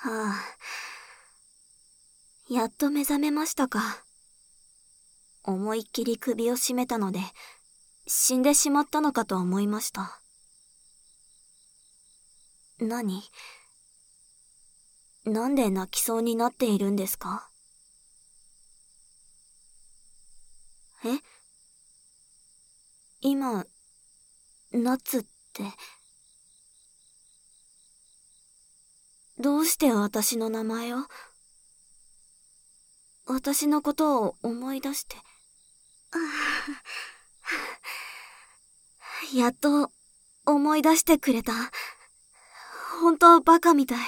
あ、やっと目覚めましたか。思いっきり首を絞めたので、死んでしまったのかと思いました。なんで泣きそうになっているんですか？え？今、ナツって、どうして私の名前を？私のことを思い出して。やっと思い出してくれた。本当バカみたい。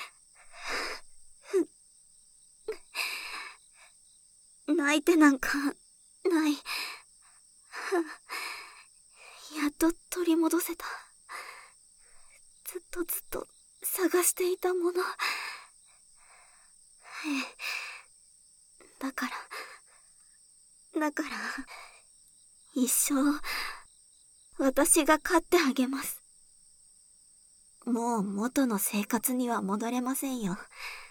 泣いてなんかない。やっと取り戻せた。ずっと探していたもの。だから、一生、私が飼ってあげます。もう元の生活には戻れませんよ。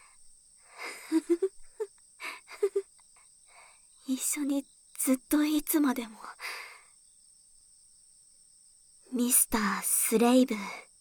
一緒にずっといつまでも。ミスター・スレイブ。